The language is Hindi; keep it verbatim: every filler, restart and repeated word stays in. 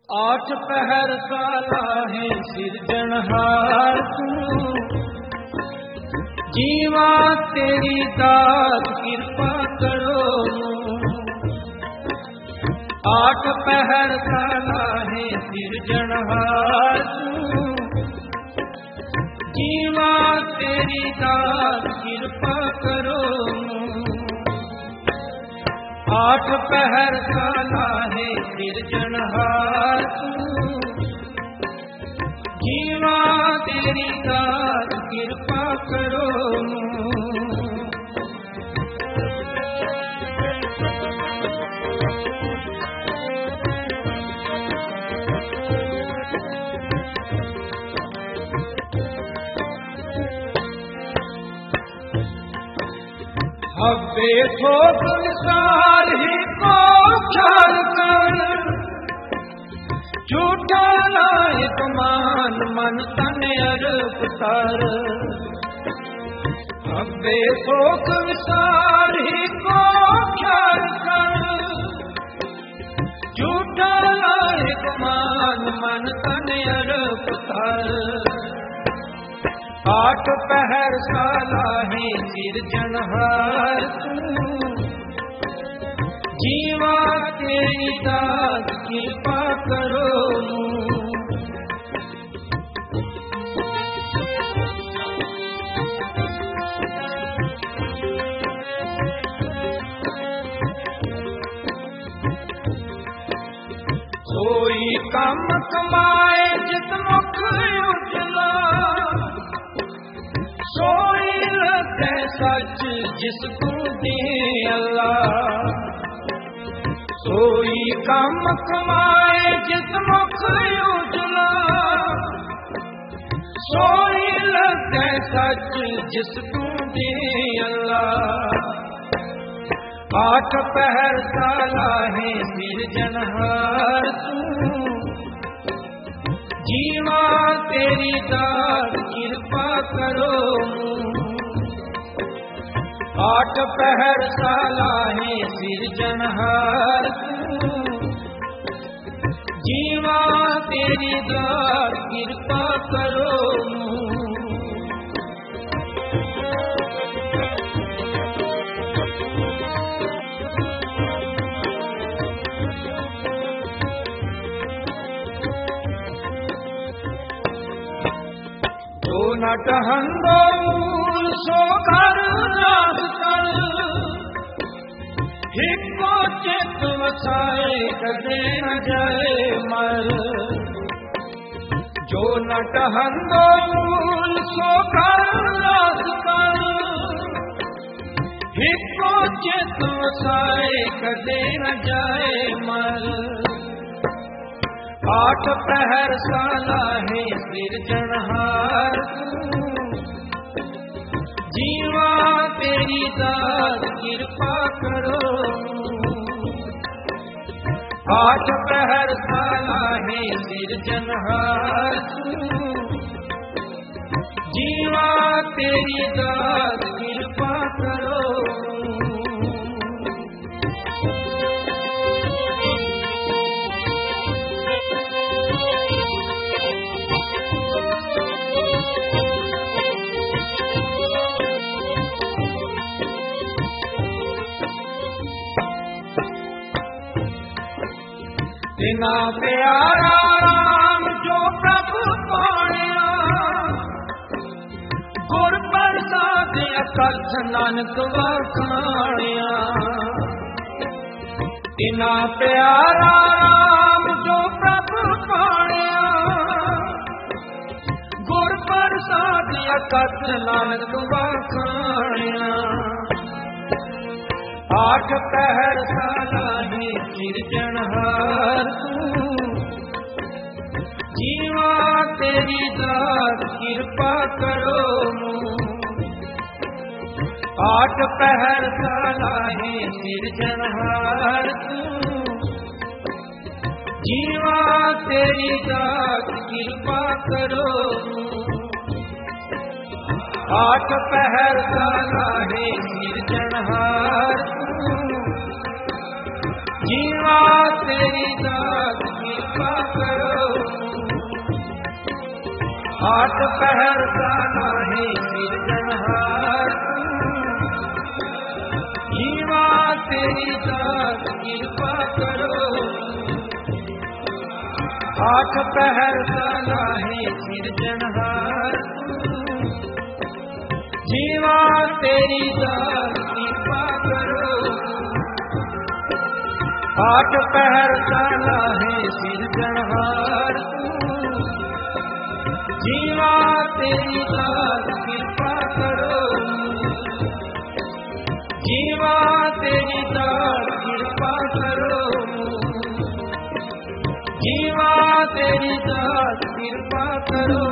आठ पहर साला है सिरजनहार तू, जीवा तेरी दात कृपा करो। आठ पहर साला है सिरजनहार तू, जीवा तेरी दात कृपा करो। आठ पहर साला है सिरजनहार तू, जीवा तेरी दात कृपा करो। हब्बे थो संसार ही को ख्याल कर, झूठा लायक मान मन तन अर्प तर। हब्बे थो संसार ही को ख्याल कर, झूठा लायक मान मन तन अर्प तर। आठ पहर साला है सिरजनहार तू, जीवा तेरी दात कृपा करो। सोई कम कमाए जित मुख उजला, सोई लगे सच जिसको दे अल्लाह। सोई कम कमाए जिस मुख उजला, सोई लगे सच जिसको दे अल्लाह। आठ पहर साला है सिरजनहार तू, जीवा तेरी दात कृपा करो। आठ पहर साला है सिरजनहार तू, जीवा तेरी दात कृपा करो। नट हंदो मूल सो घर नास कर, हिको चित वसाए कदे न जाए मर। जो नट हंदो मूल सो घर नास कर, हिको चित वसाए कदे न जाए मर। आठ पहर साला है सिरजनहार तू, जीवा तेरी दात कृपा करो। आठ पहर साला है सिरजनहार तू, जीवा तेरी दात कृपा करो। बिना प्यारा राम जो प्रभु पाणिया, गुर प्रसाद अकथ नानक वखाणिया। बिना प्यारा राम जो प्रभु पाणिया, गुर प्रसाद अकथ नानक वखाणिया। आठ पहर साला है सिरजनहार तू, जीवा तेरी दात कृपा करो। आठ पहर साला है सिरजनहार तू, जीवा तेरी दात कृपा करो। आठ पहर साला है सिरजनहार तू, जीवा तेरी दात की कृपा करो। आठ पहर का नाही सिरजनहार जीवा तेरी दात कृपा करो। आठ पहर का नाही सिरजनहार जीवा तेरी दात कृपा करो। आठ पहर का नाही सिरजनहार जीवा तेरी दात कृपा करो। जीवा तेरी दात कृपा करो। जीवा तेरी दात कृपा करो।